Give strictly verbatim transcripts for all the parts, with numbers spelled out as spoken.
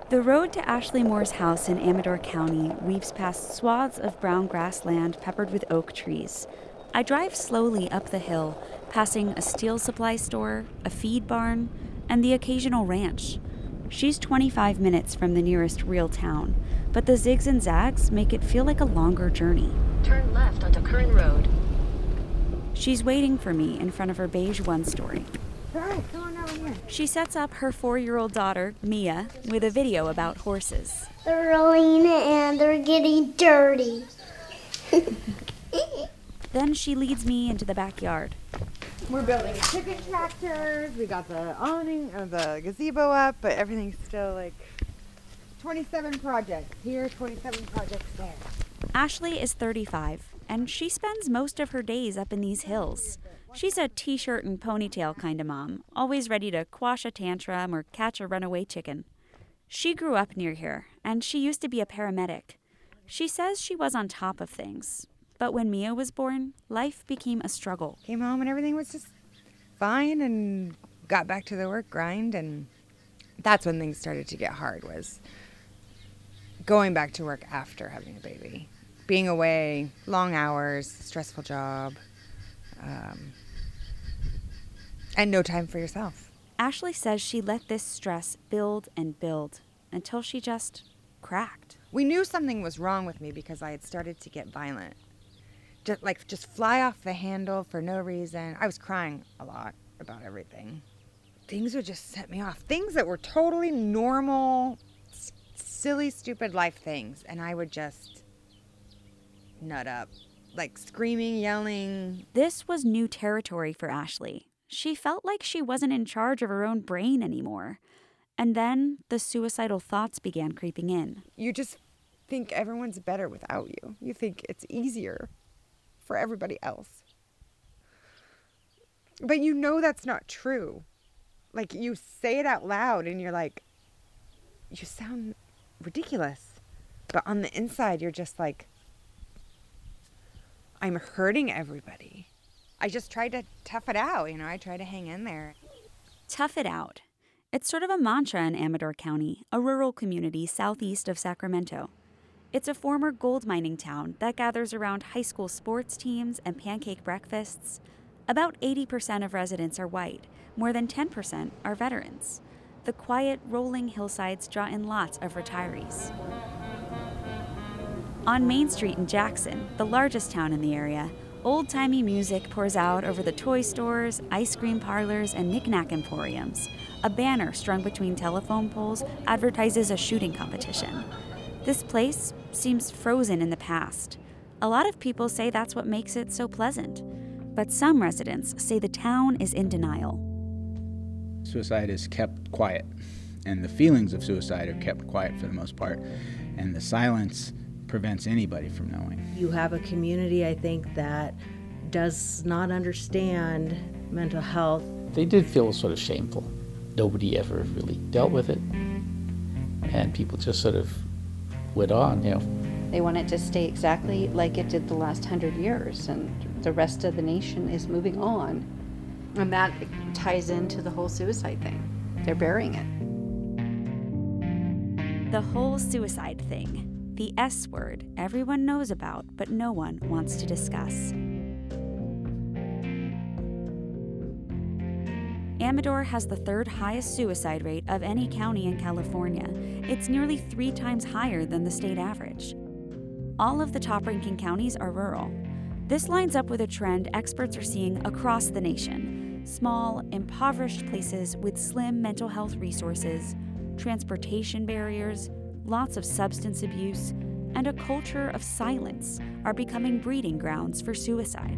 The road to Ashley Moore's house in Amador County weaves past swaths of brown grassland peppered with oak trees. I drive slowly up the hill, passing a steel supply store, a feed barn, and the occasional ranch. She's twenty-five minutes from the nearest real town, but the zigs and zags make it feel like a longer journey. Turn left onto Curran Road. She's waiting for me in front of her beige one-story. All right, come on over here. She sets up her four-year-old daughter, Mia, with a video about horses. They're rolling and they're getting dirty. Then she leads me into the backyard. We're building chicken tractors. We got the awning or the gazebo up, but everything's still like twenty-seven projects here, twenty-seven projects there. Ashley is thirty-five, and she spends most of her days up in these hills. She's a t-shirt and ponytail kind of mom, always ready to quash a tantrum or catch a runaway chicken. She grew up near here, and she used to be a paramedic. She says she was on top of things. But when Mia was born, life became a struggle. Came home and everything was just fine and got back to the work grind, and that's when things started to get hard, was going back to work after having a baby. Being away, long hours, stressful job, um, and no time for yourself. Ashley says she let this stress build and build until she just cracked. We knew something was wrong with me because I had started to get violent. Just, like, just fly off the handle for no reason. I was crying a lot about everything. Things would just set me off. Things that were totally normal, s- silly, stupid life things. And I would just nut up, like screaming, yelling. This was new territory for Ashley. She felt like she wasn't in charge of her own brain anymore. And then the suicidal thoughts began creeping in. You just think everyone's better without you. You think it's easier for everybody else. But you know that's not true. Like, you say it out loud and you're like, you sound ridiculous. But on the inside, you're just like, I'm hurting everybody. I just tried to tough it out, you know, I tried to hang in there. Tough it out. It's sort of a mantra in Amador County, a rural community southeast of Sacramento. It's a former gold mining town that gathers around high school sports teams and pancake breakfasts. About eighty percent of residents are white. More than ten percent are veterans. The quiet, rolling hillsides draw in lots of retirees. On Main Street in Jackson, the largest town in the area, old-timey music pours out over the toy stores, ice cream parlors, and knick-knack emporiums. A banner strung between telephone poles advertises a shooting competition. This place seems frozen in the past. A lot of people say that's what makes it so pleasant. But some residents say the town is in denial. Suicide is kept quiet, and the feelings of suicide are kept quiet for the most part, and the silence prevents anybody from knowing. You have a community, I think, that does not understand mental health. They did feel sort of shameful. Nobody ever really dealt with it, and people just sort of went on, you know. They want it to stay exactly like it did the last hundred years, and the rest of the nation is moving on. And that ties into the whole suicide thing. They're burying it. The whole suicide thing. The S word everyone knows about, but no one wants to discuss. Amador has the third highest suicide rate of any county in California. It's nearly three times higher than the state average. All of the top-ranking counties are rural. This lines up with a trend experts are seeing across the nation. Small, impoverished places with slim mental health resources, transportation barriers, lots of substance abuse, and a culture of silence are becoming breeding grounds for suicide.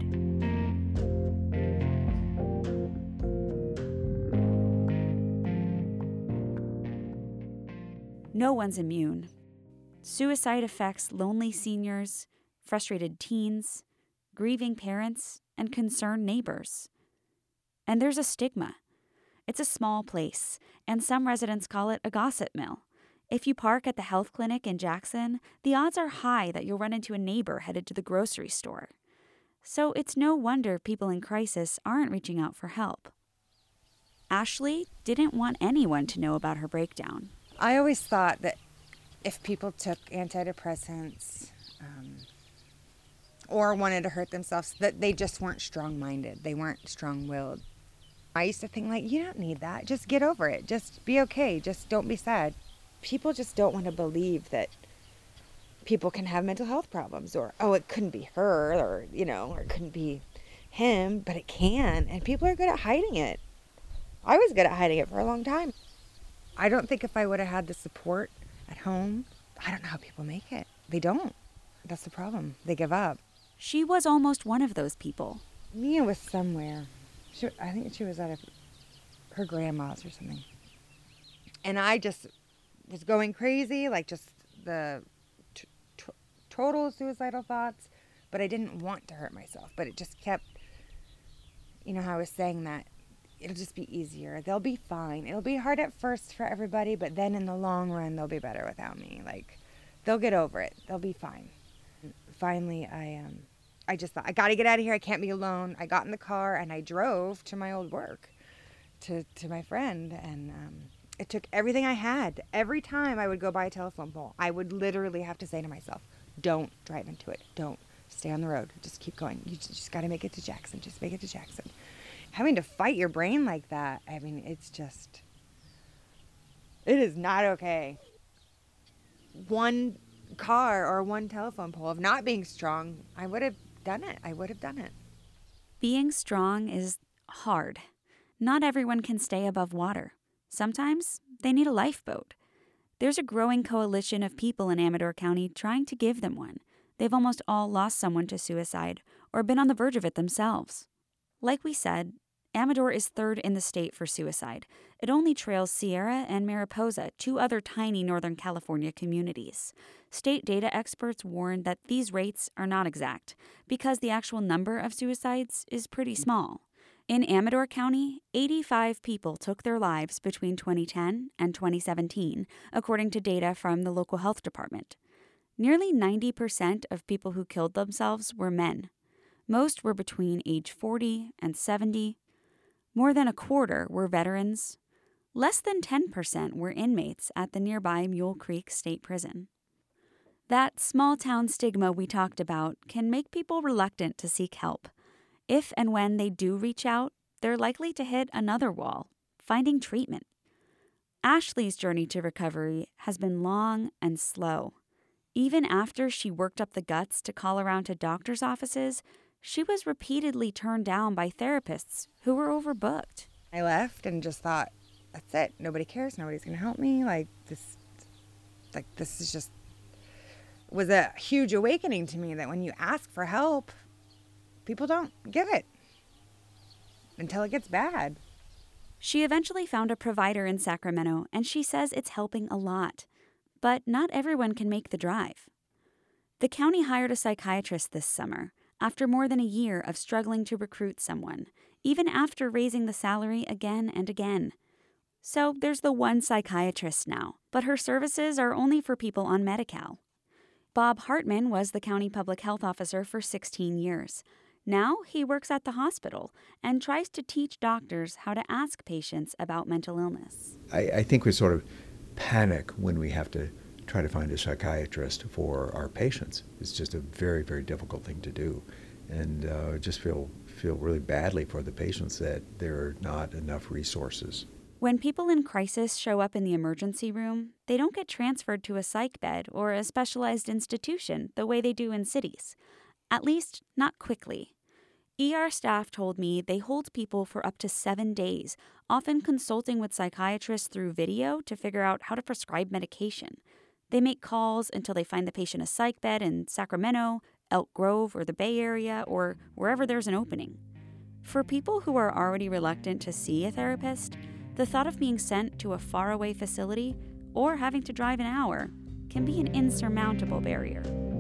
No one's immune. Suicide affects lonely seniors, frustrated teens, grieving parents, and concerned neighbors. And there's a stigma. It's a small place, and some residents call it a gossip mill. If you park at the health clinic in Jackson, the odds are high that you'll run into a neighbor headed to the grocery store. So it's no wonder people in crisis aren't reaching out for help. Ashley didn't want anyone to know about her breakdown. I always thought that if people took antidepressants um, or wanted to hurt themselves, that they just weren't strong-minded. They weren't strong-willed. I used to think, like, you don't need that. Just get over it. Just be okay. Just don't be sad. People just don't want to believe that people can have mental health problems, or, oh, it couldn't be her, or, you know, or it couldn't be him, but it can. And people are good at hiding it. I was good at hiding it for a long time. I don't think if I would have had the support at home, I don't know how people make it. They don't. That's the problem. They give up. She was almost one of those people. Mia was somewhere. She, I think she was at a, her grandma's or something. And I just was going crazy, like just the t- t- total suicidal thoughts. But I didn't want to hurt myself. But it just kept, you know how I was saying that, it'll just be easier. They'll be fine. It'll be hard at first for everybody, but then in the long run, they'll be better without me. Like, they'll get over it. They'll be fine. Finally, I um, I just thought, I got to get out of here. I can't be alone. I got in the car and I drove to my old work, to, to my friend. And um, it took everything I had. Every time I would go by a telephone pole, I would literally have to say to myself, don't drive into it. Don't. Stay on the road. Just keep going. You just, just got to make it to Jackson. Just make it to Jackson. Having to fight your brain like that, I mean, it's just, it is not okay. One car or one telephone pole of not being strong, I would have done it. I would have done it. Being strong is hard. Not everyone can stay above water. Sometimes they need a lifeboat. There's a growing coalition of people in Amador County trying to give them one. They've almost all lost someone to suicide or been on the verge of it themselves. Like we said, Amador is third in the state for suicide. It only trails Sierra and Mariposa, two other tiny Northern California communities. State data experts warn that these rates are not exact because the actual number of suicides is pretty small. In Amador County, eighty-five people took their lives between twenty ten and twenty seventeen, according to data from the local health department. Nearly ninety percent of people who killed themselves were men. Most were between age forty and seventy. More than a quarter were veterans. Less than ten percent were inmates at the nearby Mule Creek State Prison. That small-town stigma we talked about can make people reluctant to seek help. If and when they do reach out, they're likely to hit another wall, finding treatment. Ashley's journey to recovery has been long and slow. Even after she worked up the guts to call around to doctors' offices, she was repeatedly turned down by therapists who were overbooked. I left and just thought, that's it. Nobody cares. Nobody's going to help me. Like, this, like, this is just, was a huge awakening to me that when you ask for help, people don't give it until it gets bad. She eventually found a provider in Sacramento, and she says it's helping a lot. But not everyone can make the drive. The county hired a psychiatrist this summer, after more than a year of struggling to recruit someone, even after raising the salary again and again. So there's the one psychiatrist now, but her services are only for people on Medi-Cal. Bob Hartman was the county public health officer for sixteen years. Now he works at the hospital and tries to teach doctors how to ask patients about mental illness. I, I think we sort of panic when we have to try to find a psychiatrist for our patients. It's just a very, very difficult thing to do. And uh, just feel feel really badly for the patients that there are not enough resources. When people in crisis show up in the emergency room, they don't get transferred to a psych bed or a specialized institution the way they do in cities. At least, not quickly. E R staff told me they hold people for up to seven days, often consulting with psychiatrists through video to figure out how to prescribe medication. They make calls until they find the patient a psych bed in Sacramento, Elk Grove, or the Bay Area, or wherever there's an opening. For people who are already reluctant to see a therapist, the thought of being sent to a faraway facility or having to drive an hour can be an insurmountable barrier.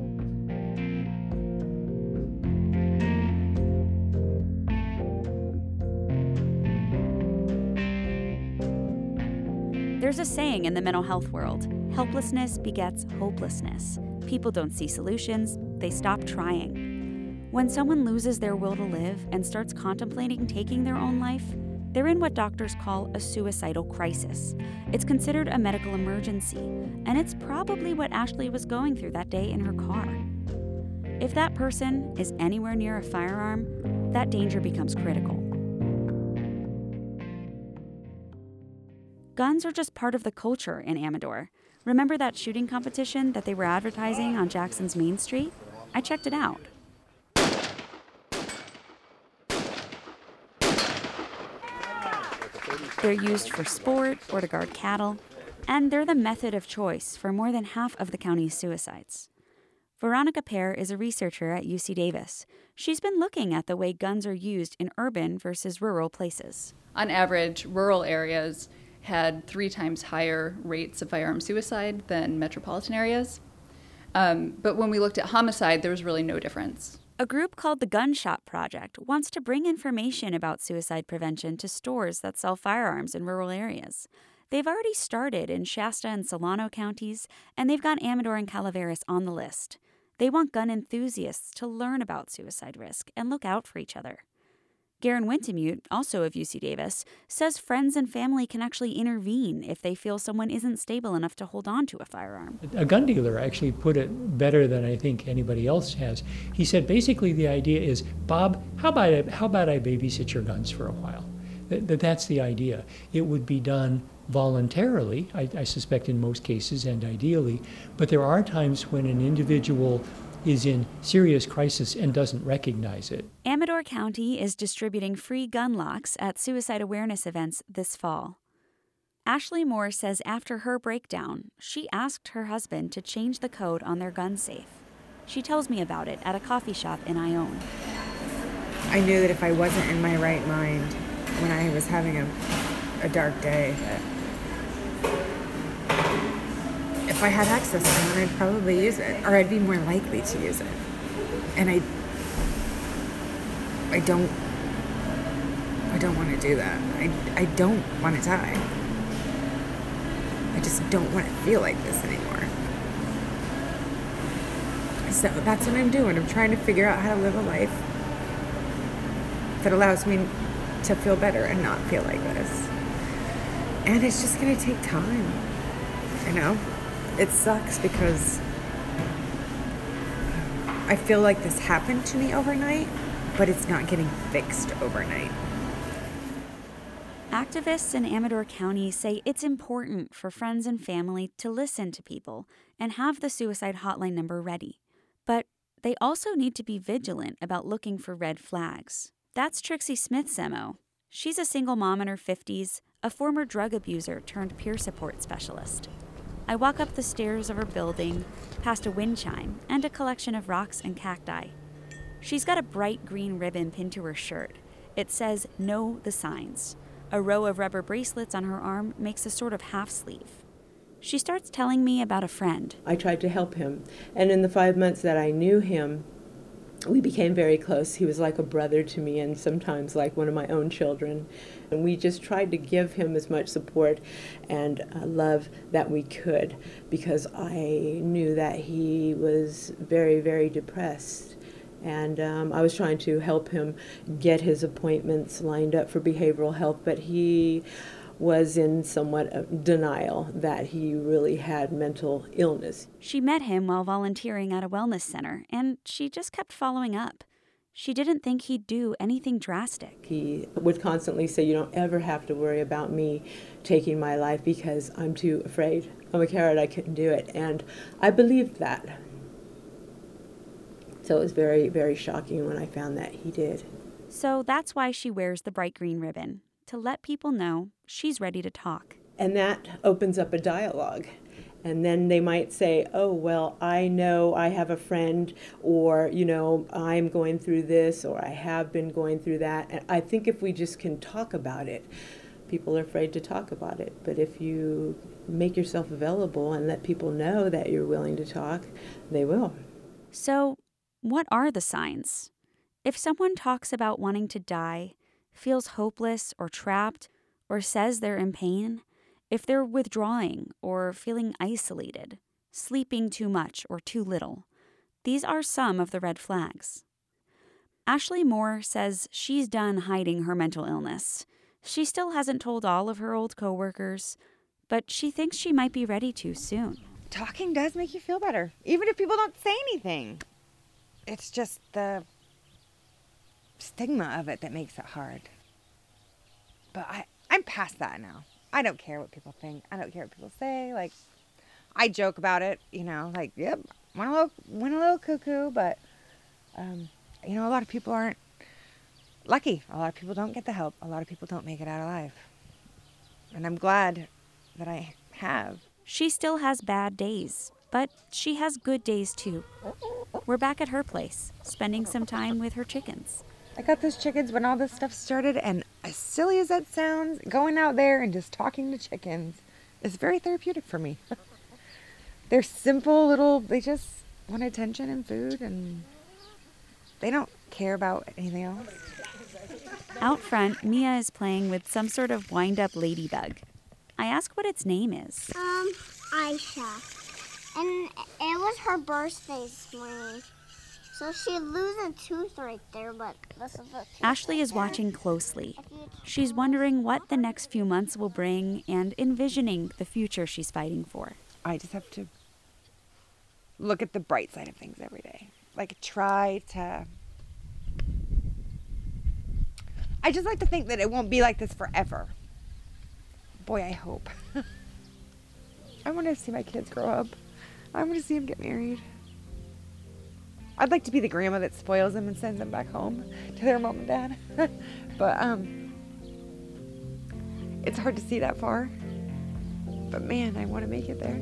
There's a saying in the mental health world, helplessness begets hopelessness. People don't see solutions, they stop trying. When someone loses their will to live and starts contemplating taking their own life, They're in what doctors call a suicidal crisis. It's considered a medical emergency, and it's probably what Ashley was going through that day in her car. If that person is anywhere near a firearm, that danger becomes critical. Guns are just part of the culture in Amador. Remember that shooting competition that they were advertising on Jackson's Main Street? I checked it out. They're used for sport or to guard cattle, and they're the method of choice for more than half of the county's suicides. Veronica Pear is a researcher at U C Davis. She's been looking at the way guns are used in urban versus rural places. On average, rural areas had three times higher rates of firearm suicide than metropolitan areas. Um, but when we looked at homicide, there was really no difference. A group called the Gun Shop Project wants to bring information about suicide prevention to stores that sell firearms in rural areas. They've already started in Shasta and Solano counties, and they've got Amador and Calaveras on the list. They want gun enthusiasts to learn about suicide risk and look out for each other. Garen Wintemute, also of U C Davis, says friends and family can actually intervene if they feel someone isn't stable enough to hold on to a firearm. A gun dealer actually put it better than I think anybody else has. He said basically the idea is, Bob, how about I, how about I babysit your guns for a while? That, that that's the idea. It would be done voluntarily, I, I suspect in most cases and ideally, but there are times when an individual is in serious crisis and doesn't recognize it. Amador County is distributing free gun locks at suicide awareness events this fall. Ashley Moore says after her breakdown, she asked her husband to change the code on their gun safe. She tells me about it at a coffee shop in Ione. I knew that if I wasn't in my right mind when I was having a, a dark day, that if I had access to one, I'd probably use it, or I'd be more likely to use it. And I, I don't, I don't want to do that. I, I don't want to die. I just don't want to feel like this anymore. So that's what I'm doing. I'm trying to figure out how to live a life that allows me to feel better and not feel like this. And it's just going to take time, you know? It sucks because I feel like this happened to me overnight, but it's not getting fixed overnight. Activists in Amador County say it's important for friends and family to listen to people and have the suicide hotline number ready. But they also need to be vigilant about looking for red flags. That's Trixie Smith's M O. She's a single mom in her fifties, a former drug abuser turned peer support specialist. I walk up the stairs of her building, past a wind chime and a collection of rocks and cacti. She's got a bright green ribbon pinned to her shirt. It says, "Know the signs." A row of rubber bracelets on her arm makes a sort of half sleeve. She starts telling me about a friend. I tried to help him, and in the five months that I knew him, we became very close. He was like a brother to me and sometimes like one of my own children. And we just tried to give him as much support and uh, love that we could, because I knew that he was very, very depressed. And um, I was trying to help him get his appointments lined up for behavioral health, but he was in somewhat of denial that he really had mental illness. She met him while volunteering at a wellness center, and she just kept following up. She didn't think he'd do anything drastic. He would constantly say, "You don't ever have to worry about me taking my life because I'm too afraid. I'm a coward, I couldn't do it." And I believed that. So it was very, very shocking when I found that he did. So that's why she wears the bright green ribbon, to let people know she's ready to talk. And that opens up a dialogue. And then they might say, "Oh, well, I know I have a friend," or, you know, "I'm going through this," or "I have been going through that." And I think if we just can talk about it, people are afraid to talk about it. But if you make yourself available and let people know that you're willing to talk, they will. So, what are the signs? If someone talks about wanting to die, feels hopeless or trapped, or says they're in pain, if they're withdrawing or feeling isolated, sleeping too much or too little, these are some of the red flags. Ashley Moore says she's done hiding her mental illness. She still hasn't told all of her old coworkers, but she thinks she might be ready to soon. Talking does make you feel better, even if people don't say anything. It's just the stigma of it that makes it hard. But I, I'm past that now. I don't care what people think. I don't care what people say. Like, I joke about it, you know, like, yep, went a little, went a little cuckoo, but, um, you know, a lot of people aren't lucky. A lot of people don't get the help. A lot of people don't make it out alive. And I'm glad that I have. She still has bad days, but she has good days too. We're back at her place, spending some time with her chickens. I got those chickens when all this stuff started, and as silly as that sounds, going out there and just talking to chickens is very therapeutic for me. They're simple little, they just want attention and food, and they don't care about anything else. Out front, Mia is playing with some sort of wind-up ladybug. I ask what its name is. Um, Aisha. And it was her birthday this morning. So she'd lose a tooth right there, but this is the tooth. Ashley is watching closely. She's wondering what the next few months will bring and envisioning the future she's fighting for. I just have to look at the bright side of things every day. Like, try to... I just like to think that it won't be like this forever. Boy, I hope. I want to see my kids grow up. I want to see them get married. I'd like to be the grandma that spoils them and sends them back home to their mom and dad. But um, it's hard to see that far. But man, I want to make it there.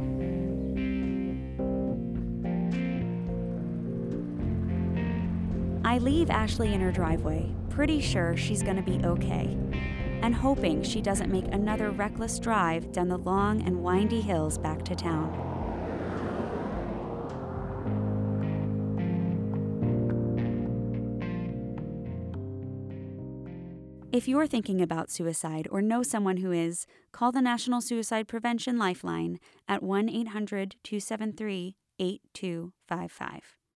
I leave Ashley in her driveway, pretty sure she's going to be okay, and hoping she doesn't make another reckless drive down the long and windy hills back to town. If you're thinking about suicide or know someone who is, call the National Suicide Prevention Lifeline at one eight hundred two seven three eight two five five.